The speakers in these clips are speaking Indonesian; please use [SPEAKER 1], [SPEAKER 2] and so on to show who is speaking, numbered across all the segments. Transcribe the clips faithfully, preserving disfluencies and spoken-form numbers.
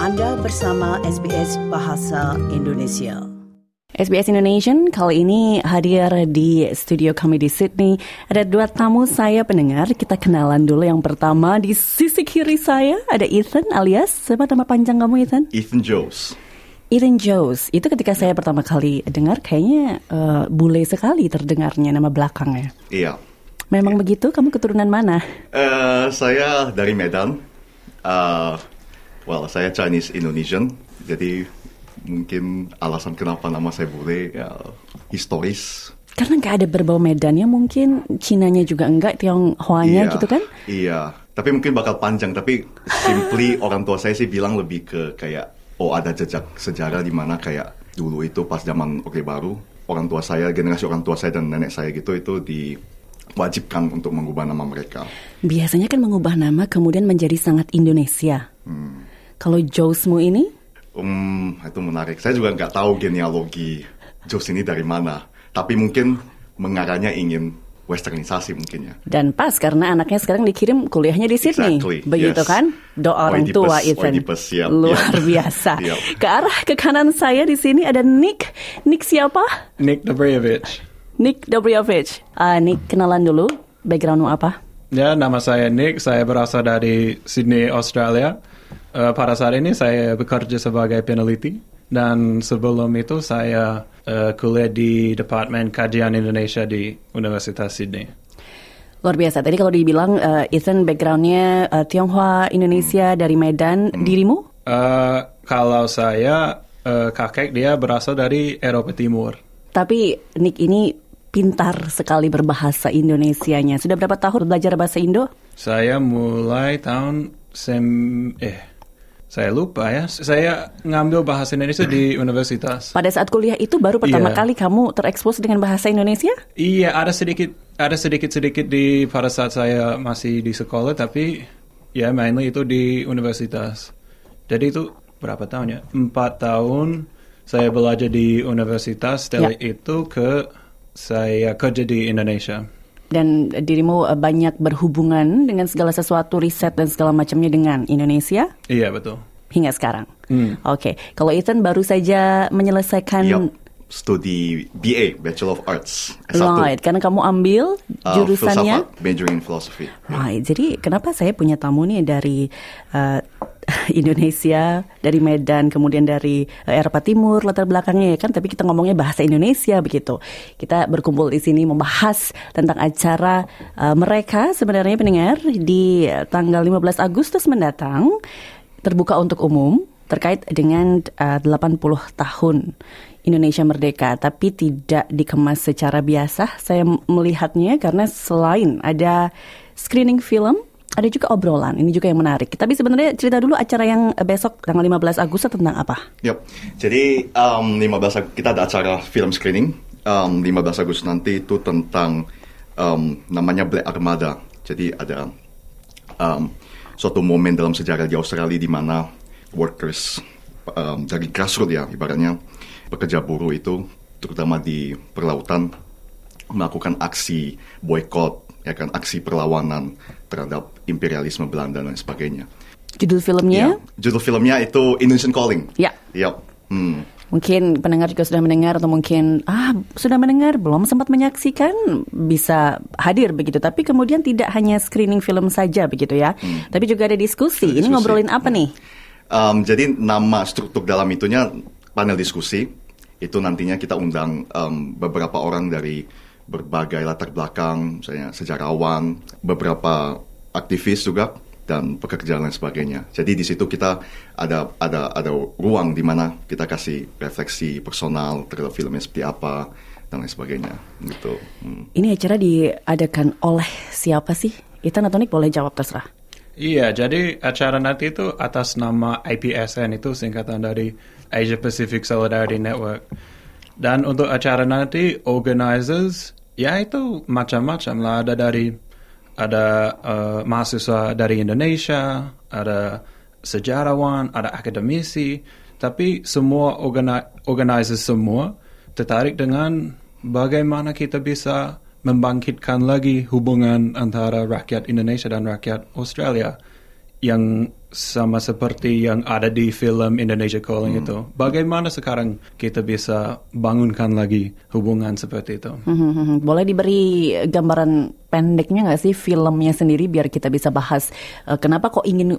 [SPEAKER 1] Anda bersama S B S Bahasa Indonesia.
[SPEAKER 2] S B S Indonesian kali ini hadir di studio kami di Sydney. Ada dua tamu saya pendengar. Kita kenalan dulu. Yang pertama di sisi kiri saya ada Ethan alias, siapa nama panjang kamu Ethan?
[SPEAKER 3] Ethan Jones.
[SPEAKER 2] Ethan Jones. Itu ketika saya pertama kali dengar kayaknya uh, bule sekali terdengarnya nama belakangnya.
[SPEAKER 3] Iya.
[SPEAKER 2] Memang iya. Begitu? Kamu keturunan mana?
[SPEAKER 3] Uh, saya dari Medan. Uh, well, saya Chinese Indonesian. Jadi mungkin alasan kenapa nama saya bule ya historis. Karena
[SPEAKER 2] nggak ada berbau Medannya, mungkin Cinanya juga enggak, Tionghoanya
[SPEAKER 3] iya,
[SPEAKER 2] gitu kan?
[SPEAKER 3] Iya. Tapi mungkin bakal panjang. Tapi simply orang tua saya sih bilang lebih ke kayak oh ada jejak sejarah di mana kayak dulu itu pas zaman Orde Baru orang tua saya, generasi orang tua saya dan nenek saya gitu itu diwajibkan untuk mengubah nama mereka. Biasanya
[SPEAKER 2] kan mengubah nama kemudian menjadi sangat Indonesia. Hmm. Kalau Joesmu ini?
[SPEAKER 3] Um, itu menarik. Saya juga nggak tahu genealogi Joes ini dari mana. Tapi mungkin mengarahnya ingin westernisasi mungkin ya.
[SPEAKER 2] Dan pas karena anaknya sekarang dikirim kuliahnya di Sydney.
[SPEAKER 3] Exactly,
[SPEAKER 2] begitu
[SPEAKER 3] yes.
[SPEAKER 2] Kan? Doa orang
[SPEAKER 3] Oedipus,
[SPEAKER 2] tua Ethan.
[SPEAKER 3] Oedipus, yep,
[SPEAKER 2] luar
[SPEAKER 3] yep.
[SPEAKER 2] biasa.
[SPEAKER 3] Yep.
[SPEAKER 2] Ke arah ke kanan saya di sini ada Nick. Nick siapa?
[SPEAKER 4] Nick Dobrjevich.
[SPEAKER 2] Nick Dobrjevich. Uh, Nick kenalan dulu. Backgroundmu apa?
[SPEAKER 4] Ya, nama saya Nick. Saya berasal dari Sydney, Australia. Uh, pada saat ini saya bekerja sebagai peneliti dan sebelum itu saya uh, kuliah di Departemen Kajian Indonesia di Universitas Sydney.
[SPEAKER 2] Luar biasa. Tadi kalau dibilang uh, Ethan backgroundnya uh, Tionghoa Indonesia dari Medan, hmm. dirimu?
[SPEAKER 4] Uh, kalau saya uh, kakek dia berasal dari Eropa Timur.
[SPEAKER 2] Tapi Nick ini pintar sekali berbahasa Indonesianya. Sudah berapa tahun belajar bahasa Indo?
[SPEAKER 4] Saya mulai tahun sem eh Saya lupa ya. Saya ngambil bahasa Indonesia di universitas.
[SPEAKER 2] Pada saat kuliah itu baru pertama
[SPEAKER 4] iya.
[SPEAKER 2] kali kamu terekspos dengan bahasa Indonesia?
[SPEAKER 4] Iya, ada sedikit, ada sedikit-sedikit di pada saat saya masih di sekolah, tapi ya mainly itu di universitas. Jadi itu berapa tahun ya? Empat tahun saya belajar di universitas. Setelah ya. Itu ke saya kerja di Indonesia.
[SPEAKER 2] Dan dirimu banyak berhubungan dengan segala sesuatu, riset dan segala macamnya dengan Indonesia?
[SPEAKER 4] Iya, betul.
[SPEAKER 2] Hingga sekarang?
[SPEAKER 4] Hmm.
[SPEAKER 2] Oke. Okay. Kalau Ethan baru saja menyelesaikan...
[SPEAKER 3] Yep. Studi B A, Bachelor of Arts. S
[SPEAKER 2] satu. Right, karena kamu ambil jurusannya?
[SPEAKER 3] Uh, filsafat, majoring in philosophy.
[SPEAKER 2] Right, jadi kenapa saya punya tamu nih dari uh, Indonesia, dari Medan, kemudian dari uh, Eropa Timur, latar belakangnya ya kan, tapi kita ngomongnya bahasa Indonesia begitu. Kita berkumpul di sini membahas tentang acara uh, mereka sebenarnya pendengar di tanggal lima belas Agustus mendatang, terbuka untuk umum terkait dengan uh, delapan puluh tahun Indonesia merdeka, tapi tidak dikemas secara biasa. Saya melihatnya karena selain ada screening film, ada juga obrolan. Ini juga yang menarik. Tapi sebenarnya cerita dulu acara yang besok tanggal lima belas Agustus tentang apa?
[SPEAKER 3] Yep. Jadi um, lima belas kita ada acara film screening. Um, lima belas Agustus nanti itu tentang um, namanya Black Armada. Jadi ada um, suatu momen dalam sejarah di Australia di mana workers um, dari grassroots ya ibaratnya pekerja buruh itu terutama di perlautan melakukan aksi boykot ya kan, aksi perlawanan terhadap imperialisme Belanda dan sebagainya.
[SPEAKER 2] Judul filmnya?
[SPEAKER 3] Ya, judul filmnya itu Indonesian Calling.
[SPEAKER 2] Ya.
[SPEAKER 3] Yep. Hmm.
[SPEAKER 2] Mungkin pendengar juga sudah mendengar atau mungkin ah sudah mendengar belum sempat menyaksikan, bisa hadir begitu. Tapi kemudian tidak hanya screening film saja begitu ya, hmm. tapi juga ada diskusi. Ini diskusi. Ngobrolin apa hmm. nih?
[SPEAKER 3] Um, jadi nama struktur dalam itunya panel diskusi. Itu nantinya kita undang um, beberapa orang dari berbagai latar belakang, misalnya sejarawan, beberapa aktivis juga, dan pekerja dan sebagainya. Jadi di situ kita ada ada ada ruang di mana kita kasih refleksi personal terhadap filmnya seperti apa dan lain sebagainya. Gitu. Hmm.
[SPEAKER 2] Ini acara diadakan oleh siapa sih? Ethan atau Nick boleh jawab terserah.
[SPEAKER 4] Iya, jadi acara nanti itu atas nama A P S N, itu singkatan dari Asia Pacific Solidarity Network. Dan untuk acara nanti, organizers, ya itu macam-macam lah. Ada dari, ada uh, mahasiswa dari Indonesia, ada sejarawan, ada akademisi, tapi semua organi- organizers semua tertarik dengan bagaimana kita bisa membangkitkan lagi hubungan antara rakyat Indonesia dan rakyat Australia. yang sama seperti yang ada di film Indonesia Calling hmm. itu. Bagaimana sekarang kita bisa bangunkan lagi hubungan seperti itu?
[SPEAKER 2] Hmm, boleh diberi gambaran pendeknya nggak sih filmnya sendiri biar kita bisa bahas uh, kenapa kok ingin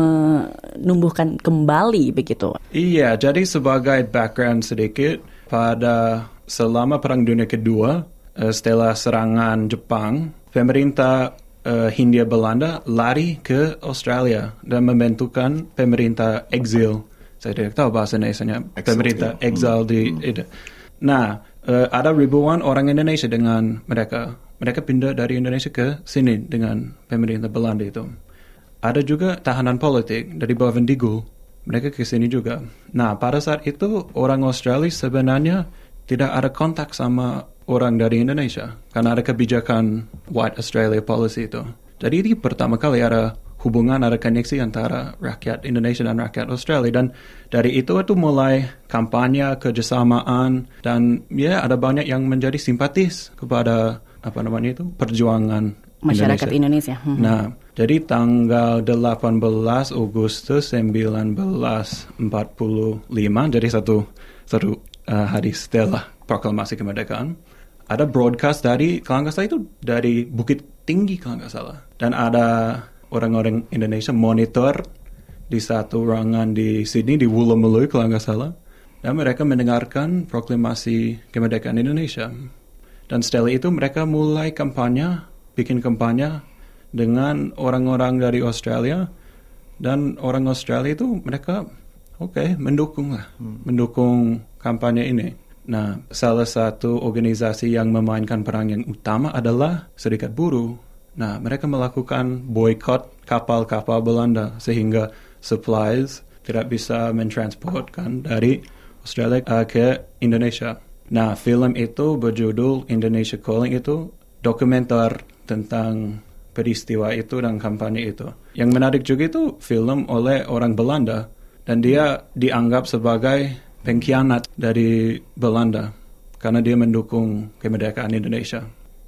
[SPEAKER 2] menumbuhkan kembali begitu?
[SPEAKER 4] Iya, jadi sebagai background sedikit, pada selama Perang Dunia Kedua, uh, setelah serangan Jepang, pemerintah Uh, Hindia Belanda lari ke Australia dan membentukkan pemerintah eksil. Saya tidak tahu bahasa Indonesia-nya. Pemerintah ya. Eksil di hmm. itu. Nah, uh, ada ribuan orang Indonesia dengan mereka. Mereka pindah dari Indonesia ke sini dengan pemerintah Belanda itu. Ada juga tahanan politik dari Bavendigul. Mereka ke sini juga. Nah, pada saat itu orang Australia sebenarnya tidak ada kontak sama orang dari Indonesia karena ada kebijakan White Australia Policy itu. Jadi ini pertama kali ada hubungan, ada koneksi antara rakyat Indonesia dan rakyat Australia. Dan dari itu itu mulai kampanye, kerjasamaan, dan ya ada banyak yang menjadi simpatis kepada apa namanya itu perjuangan
[SPEAKER 2] masyarakat Indonesia.
[SPEAKER 4] Indonesia. Hmm. Nah, jadi tanggal delapan belas Agustus seribu sembilan ratus empat puluh lima, jadi satu satu uh, hari setelah proklamasi kemerdekaan, ada broadcast dari, kalau nggak salah itu dari Bukit Tinggi kalau nggak salah. Dan ada orang-orang Indonesia monitor di satu ruangan di Sydney, di Woolloomooloo kalau nggak salah. Dan mereka mendengarkan proklamasi kemerdekaan Indonesia. Dan setelah itu mereka mulai kampanye, bikin kampanye dengan orang-orang dari Australia. Dan orang Australia itu mereka, oke, okay, mendukung lah. Hmm. Mendukung kampanye ini. Nah, salah satu organisasi yang memainkan peran yang utama adalah Serikat Buruh. Nah, mereka melakukan boykot kapal-kapal Belanda sehingga supplies tidak bisa mentransportkan dari Australia uh, ke Indonesia. Nah, film itu berjudul Indonesia Calling itu dokumenter tentang peristiwa itu dan kampanye itu. Yang menarik juga itu film oleh orang Belanda dan dia dianggap sebagai pengkhianat dari Belanda karena dia mendukung kemerdekaan Indonesia.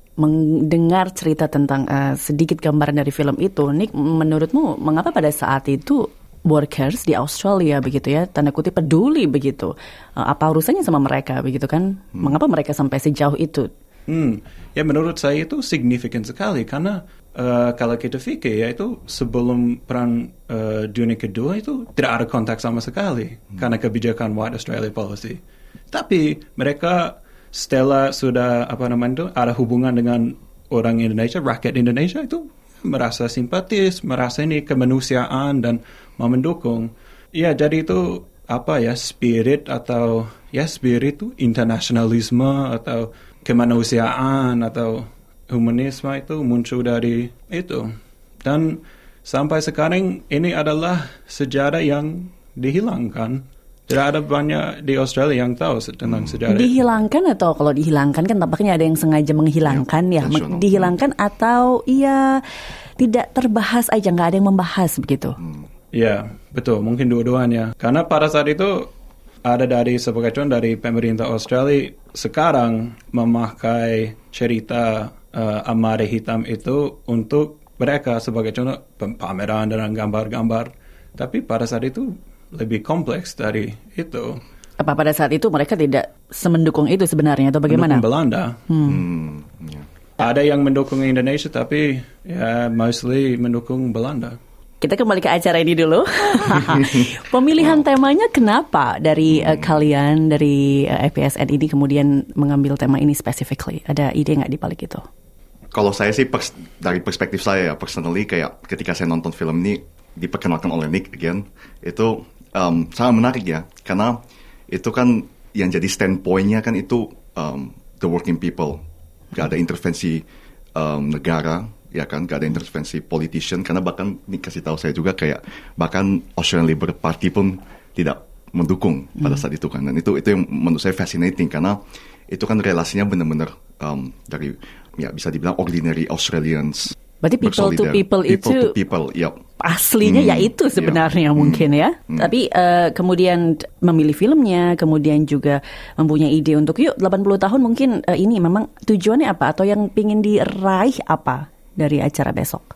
[SPEAKER 2] Mendengar cerita tentang uh, sedikit gambaran dari film itu, Nick, menurutmu mengapa pada saat itu workers di Australia begitu ya, tanda kutip peduli begitu? Uh, apa urusannya sama mereka begitu kan? Hmm. Mengapa mereka sampai sejauh itu?
[SPEAKER 4] Hmm, ya menurut saya itu signifikan sekali karena uh, kalau kita fikir ya itu sebelum perang uh, dunia kedua itu tidak ada kontak sama sekali hmm. karena kebijakan White Australia Policy. Tapi mereka setelah sudah apa namanya itu ada hubungan dengan orang Indonesia, rakyat Indonesia itu merasa simpatis, merasa ini kemanusiaan dan mau mendukung. Ya jadi itu apa ya spirit atau ya spirit itu internasionalisme atau kemanusiaan atau humanisme itu muncul dari itu. Dan sampai sekarang ini adalah sejarah yang dihilangkan. Tidak ada banyak di Australia yang tahu tentang sejarah.
[SPEAKER 2] Dihilangkan atau kalau dihilangkan kan tampaknya ada yang sengaja menghilangkan ya. ya dihilangkan atau iya tidak terbahas aja, nggak ada yang membahas begitu.
[SPEAKER 4] Ya, betul. Mungkin dua-duanya. Karena pada saat itu ada dari sebagai contoh dari pemerintah Australia sekarang memakai cerita uh, Amare Hitam itu untuk mereka sebagai contoh pameran dan gambar-gambar. Tapi pada saat itu lebih kompleks dari itu.
[SPEAKER 2] Apa pada saat itu mereka tidak semendukung itu sebenarnya atau bagaimana?
[SPEAKER 4] Mendukung Belanda. Hmm.
[SPEAKER 3] Hmm, yeah.
[SPEAKER 4] Ada yang mendukung Indonesia tapi ya mostly mendukung Belanda.
[SPEAKER 2] Kita kembali ke acara ini dulu. Pemilihan wow. temanya kenapa dari uh, kalian dari uh, F P S N ini kemudian mengambil tema ini specifically? Ada ide nggak di balik itu?
[SPEAKER 3] Kalau saya sih pers- dari perspektif saya ya personally kayak ketika saya nonton film ini diperkenalkan oleh Nick again itu um, sangat menarik ya karena itu kan yang jadi standpoint-nya kan itu um, the working people, gak ada intervensi um, negara. Ya kan, gak ada intervensi politician karena bahkan ini kasih tahu saya juga kayak bahkan Australian Labour Party pun tidak mendukung pada saat itu kan. Dan itu itu yang menurut saya fascinating karena itu kan relasinya benar-benar um, dari ya bisa dibilang ordinary Australians.
[SPEAKER 2] Berarti people to people, people itu
[SPEAKER 3] to people, yep.
[SPEAKER 2] aslinya hmm, ya itu sebenarnya yeah. mungkin ya. Hmm. Tapi uh, kemudian memilih filmnya, kemudian juga mempunyai ide untuk yuk delapan puluh tahun mungkin uh, ini memang tujuannya apa atau yang pingin diraih apa dari acara besok?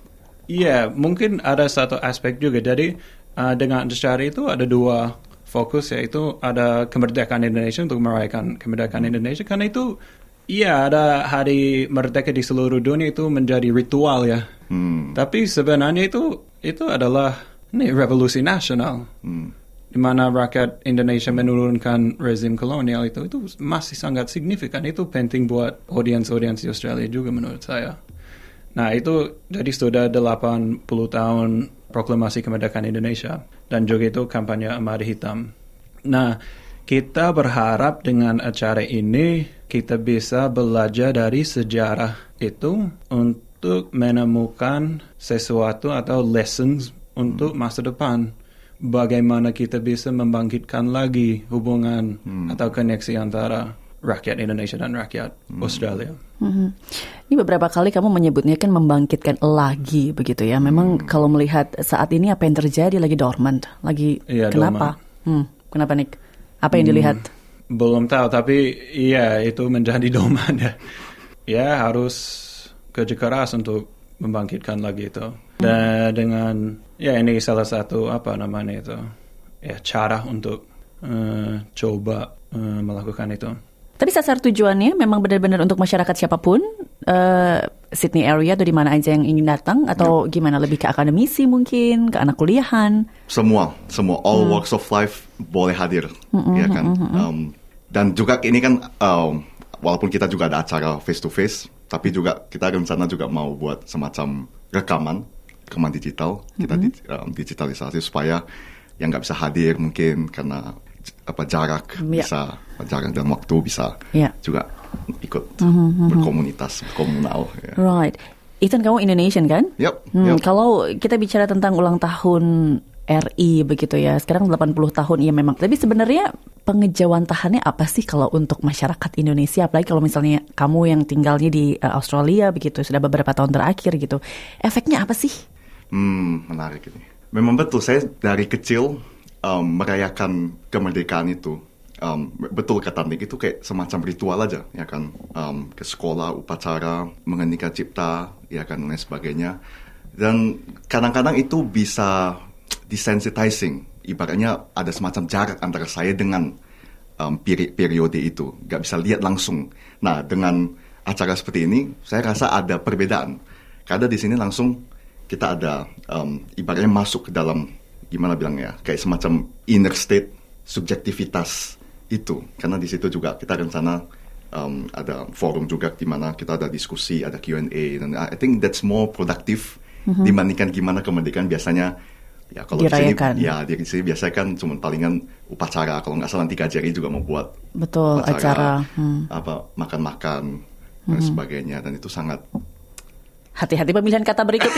[SPEAKER 4] Iya, mungkin ada satu aspek juga. Jadi uh, dengan acara itu ada dua fokus, yaitu ada kemerdekaan Indonesia untuk merayakan kemerdekaan Indonesia. Karena itu, iya ada hari merdeka di seluruh dunia itu menjadi ritual ya. Hmm. Tapi sebenarnya itu itu adalah ini revolusi nasional. Hmm. Di mana rakyat Indonesia menurunkan rezim kolonial itu itu masih sangat signifikan. Itu penting buat audiens-audiens di Australia juga menurut saya. Nah itu jadi sudah delapan puluh tahun proklamasi kemerdekaan Indonesia dan juga itu kampanye Armada Hitam. Nah kita berharap dengan acara ini kita bisa belajar dari sejarah itu untuk menemukan sesuatu atau lessons untuk masa depan. Bagaimana kita bisa membangkitkan lagi hubungan hmm. atau koneksi antara rakyat Indonesia dan rakyat hmm. Australia. Hmm.
[SPEAKER 2] Ini beberapa kali kamu menyebutnya kan membangkitkan lagi begitu ya. Memang hmm. kalau melihat saat ini apa yang terjadi lagi dormant, lagi
[SPEAKER 4] iya,
[SPEAKER 2] kenapa? Hmm. Kenapa Nick? Apa yang dilihat?
[SPEAKER 4] Hmm. Belum tahu, tapi iya itu menjadi dormant ya. Ya harus kerja keras untuk membangkitkan lagi itu. Dan dengan ya ini salah satu apa namanya itu ya cara untuk uh, coba uh, melakukan itu.
[SPEAKER 2] Tapi sasar tujuannya memang benar-benar untuk masyarakat siapapun uh, Sydney area atau di mana aja yang ingin datang atau ya. Gimana lebih ke akademisi mungkin ke anak kuliahan?
[SPEAKER 3] Semua, semua all hmm. walks of life boleh hadir, mm-hmm, ya kan. Mm-hmm. Um, dan juga ini kan um, walaupun kita juga ada acara face to face, tapi juga kita rencana juga mau buat semacam rekaman. rekaman digital, kita mm-hmm. di, um, digitalisasi supaya yang nggak bisa hadir mungkin karena apa jarak yeah. bisa jarak dan waktu bisa yeah. juga ikut mm-hmm. berkomunitas, berkomunal. Yeah.
[SPEAKER 2] Right, Ethan kamu Indonesian kan?
[SPEAKER 3] Yep.
[SPEAKER 2] Hmm,
[SPEAKER 3] yep.
[SPEAKER 2] Kalau kita bicara tentang ulang tahun R I begitu ya, sekarang delapan puluh tahun ya memang. Tapi sebenarnya pengejawantahannya apa sih kalau untuk masyarakat Indonesia? Apalagi kalau misalnya kamu yang tinggalnya di uh, Australia begitu sudah beberapa tahun terakhir gitu, efeknya apa sih?
[SPEAKER 3] Hmm, menarik ini. Memang betul, saya dari kecil um, merayakan kemerdekaan itu. Um, betul kata Nick, itu kayak semacam ritual aja, ya kan. Um, ke sekolah, upacara, mengeningkan cipta, ya kan, dan sebagainya. Dan kadang-kadang itu bisa desensitizing. Ibaratnya ada semacam jarak antara saya dengan um, peri- periode itu. Gak bisa lihat langsung. Nah, dengan acara seperti ini, saya rasa ada perbedaan. Karena di sini langsung kita ada um, ibaratnya masuk ke dalam gimana bilangnya kayak semacam inner state subjektivitas itu karena di situ juga kita rencana um, ada forum juga di mana kita ada diskusi, ada Q and A dan I think that's more productive mm-hmm. dibandingkan gimana kemerdekaan biasanya ya kalau di sini ya di sini biasanya kan cuma palingan upacara kalau nggak salah nanti K J R I juga mau buat
[SPEAKER 2] betul
[SPEAKER 3] upacara,
[SPEAKER 2] acara hmm.
[SPEAKER 3] apa makan-makan dan mm-hmm. sebagainya dan itu sangat
[SPEAKER 2] hati-hati pemilihan kata berikutnya.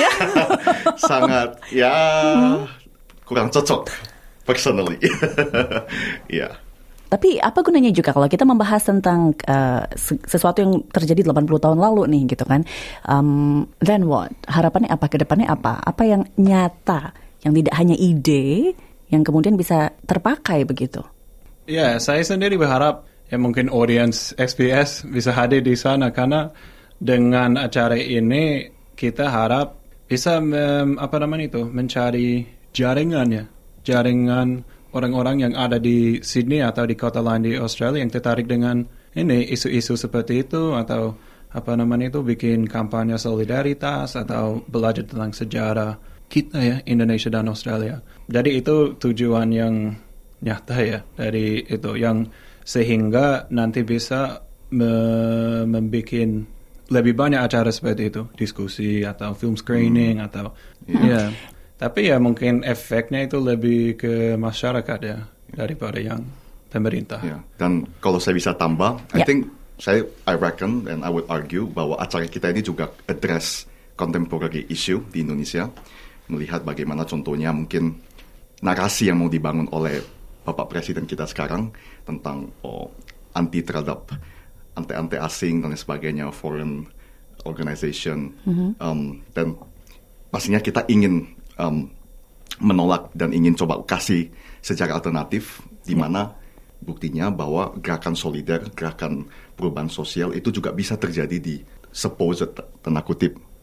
[SPEAKER 3] Sangat, ya hmm. kurang cocok, personally. Ya.
[SPEAKER 2] Tapi apa gunanya juga kalau kita membahas tentang uh, sesuatu yang terjadi delapan puluh tahun lalu nih gitu kan. Um, then what? Harapannya apa? Kedepannya apa? Apa yang nyata, yang tidak hanya ide, yang kemudian bisa terpakai begitu?
[SPEAKER 4] Ya, saya sendiri berharap ya mungkin audiens S B S bisa hadir di sana karena dengan acara ini kita harap bisa um, apa namanya itu mencari jaringan ya jaringan orang-orang yang ada di Sydney atau di kota lain di Australia yang tertarik dengan ini isu-isu seperti itu atau apa namanya itu bikin kampanye solidaritas atau belajar tentang sejarah kita ya Indonesia dan Australia. Jadi itu tujuan yang nyata ya dari itu yang sehingga nanti bisa me- membuat lebih banyak acara seperti itu, diskusi atau film screening hmm. atau yeah. ya. Tapi ya mungkin efeknya itu lebih ke masyarakat ya daripada yang pemerintah.
[SPEAKER 3] Yeah. Dan kalau saya bisa tambah, yeah. I think saya I reckon and I would argue bahwa acara kita ini juga address contemporary issue di Indonesia, melihat bagaimana contohnya mungkin narasi yang mau dibangun oleh Bapak Presiden kita sekarang tentang oh, anti terhadap ante-ante asing dan sebagainya, foreign organization, mm-hmm. um, dan pastinya kita ingin um, menolak dan ingin coba kasih secara alternatif, di mana buktinya bahwa gerakan solider, gerakan perubahan sosial itu juga bisa terjadi di supposed tanda kutip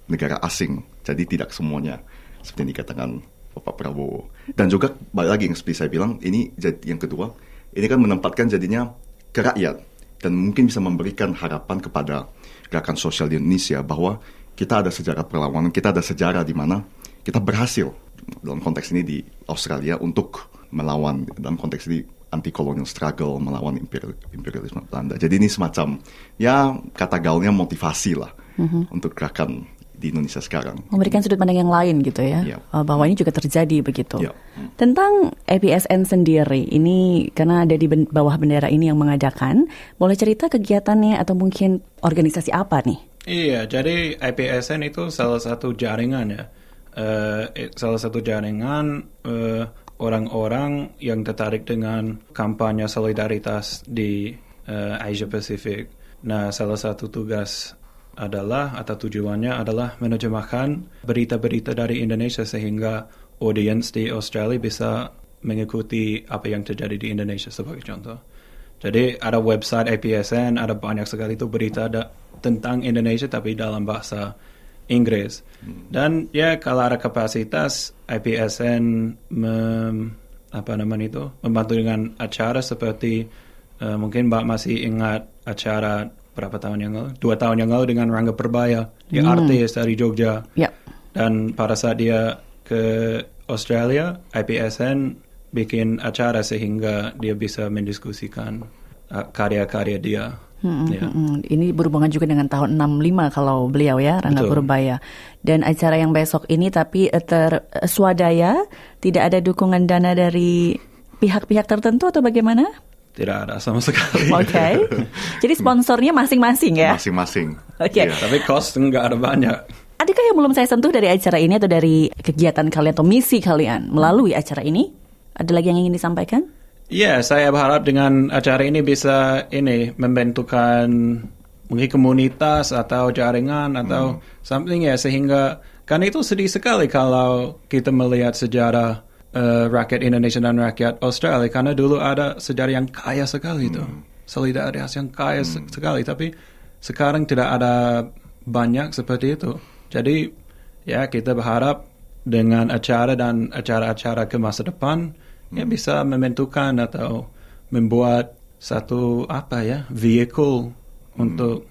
[SPEAKER 3] negara asing. Jadi tidak semuanya seperti yang dikatakan Bapak Prabowo. Dan juga balik lagi yang seperti saya bilang, ini jadi yang kedua, ini kan menempatkan jadinya ke rakyat dan mungkin bisa memberikan harapan kepada gerakan sosial di Indonesia bahwa kita ada sejarah perlawanan, kita ada sejarah di mana kita berhasil dalam konteks ini di Australia untuk melawan, dalam konteks ini anti-colonial struggle, melawan imperial, imperialisme Belanda. Jadi ini semacam, ya kata gaulnya motivasi lah mm-hmm. untuk gerakan di Indonesia sekarang.
[SPEAKER 2] Memberikan sudut pandang yang lain gitu ya,
[SPEAKER 3] yeah.
[SPEAKER 2] bahwa ini juga terjadi begitu.
[SPEAKER 3] Yeah.
[SPEAKER 2] Tentang A P S N sendiri, ini karena ada di ben- bawah bendera ini yang mengadakan, boleh cerita kegiatannya atau mungkin organisasi apa nih?
[SPEAKER 4] Iya, jadi A P S N itu salah satu jaringan ya. Uh, salah satu jaringan uh, orang-orang yang tertarik dengan kampanye solidaritas di uh, Asia Pasifik. Nah, salah satu tugas adalah atau tujuannya adalah menerjemahkan berita-berita dari Indonesia sehingga audiens di Australia bisa mengikuti apa yang terjadi di Indonesia sebagai contoh. Jadi ada website A P S N, ada banyak sekali itu berita da- tentang Indonesia tapi dalam bahasa Inggris. Dan ya kalau ada kapasitas A P S N mem, apa namanya itu membantu dengan acara seperti uh, mungkin Mbak masih ingat acara berapa tahun yang lalu? Dua tahun yang lalu dengan Rangga Perbaya, dia hmm. artis dari Jogja. Yep. Dan pada saat dia ke Australia, A P S N bikin acara sehingga dia bisa mendiskusikan uh, karya-karya dia.
[SPEAKER 2] Hmm, ya. hmm, Ini berhubungan juga dengan tahun enam puluh lima kalau beliau ya, Rangga Purbaya. Dan acara yang besok ini tapi terswadaya, tidak ada dukungan dana dari pihak-pihak tertentu atau bagaimana?
[SPEAKER 4] Tidak ada sama sekali.
[SPEAKER 2] Oke. Okay. Jadi sponsornya masing-masing ya?
[SPEAKER 3] Masing-masing.
[SPEAKER 2] Oke. Okay.
[SPEAKER 4] Ya, tapi cost nggak ada banyak.
[SPEAKER 2] Adakah yang belum saya sentuh dari acara ini atau dari kegiatan kalian atau misi kalian melalui acara ini? Ada lagi yang ingin disampaikan?
[SPEAKER 4] Iya, yeah, saya berharap dengan acara ini bisa ini membentukkan mungkin komunitas atau jaringan atau hmm. something ya, sehingga kan itu sedih sekali kalau kita melihat sejarah uh, rakyat Indonesia dan rakyat Australia, karena dulu ada sejarah yang kaya sekali itu, hmm. solidaritas yang kaya hmm. sekali, tapi sekarang tidak ada banyak seperti itu. Jadi ya kita berharap dengan acara dan acara-acara ke masa depan ya bisa membentukkan atau membuat satu apa ya vehicle hmm. untuk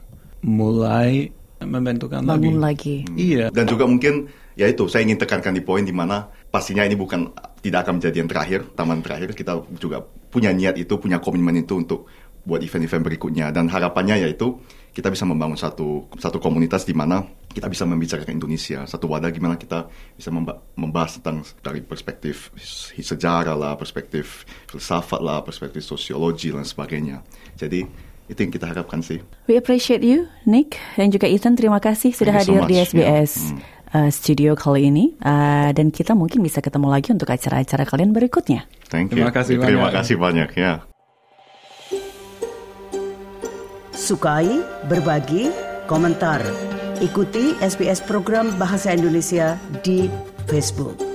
[SPEAKER 4] mulai membentukkan
[SPEAKER 2] bangun
[SPEAKER 4] lagi.
[SPEAKER 2] lagi.
[SPEAKER 4] Iya.
[SPEAKER 3] Dan juga mungkin ya itu saya ingin tekankan di poin di mana pastinya ini bukan tidak akan menjadi yang terakhir, taman terakhir. Kita juga punya niat itu, punya komitmen itu untuk buat event-event berikutnya, dan harapannya yaitu kita bisa membangun satu satu komunitas di mana kita bisa membicarakan Indonesia, satu wadah gimana kita bisa memba- membahas tentang dari perspektif sejarah lah, perspektif filsafat lah, perspektif sosiologi dan sebagainya. Jadi itu yang kita harapkan sih.
[SPEAKER 2] We appreciate you, Nick, dan juga Ethan. Terima kasih sudah hadir so di S B S yeah. hmm. uh, studio kali ini, uh, dan kita mungkin bisa ketemu lagi untuk acara-acara kalian berikutnya.
[SPEAKER 3] Thank you.
[SPEAKER 4] Terima kasih banyak.
[SPEAKER 3] Terima kasih banyak ya.
[SPEAKER 1] Sukai, berbagi, komentar. Ikuti S B S program Bahasa Indonesia di Facebook.